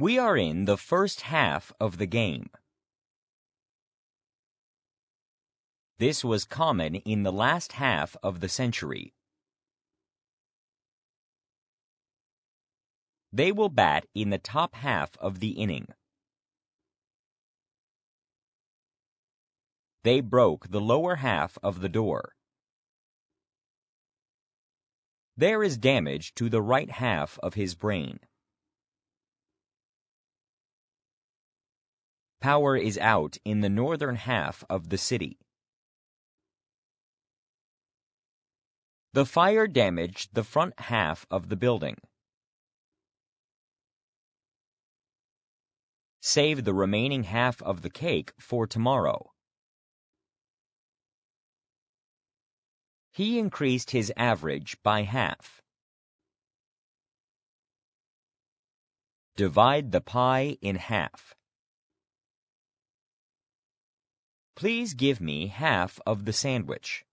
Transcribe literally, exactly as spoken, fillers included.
We are in the first half of the game. This was common in the last half of the century. They will bat in the top half of the inning. They broke the lower half of the door. There is damage to the right half of his brain. Power is out in the northern half of the city. The fire damaged the front half of the building. Save the remaining half of the cake for tomorrow. He increased his average by half. Divide the pie in half. Please give me half of the sandwich.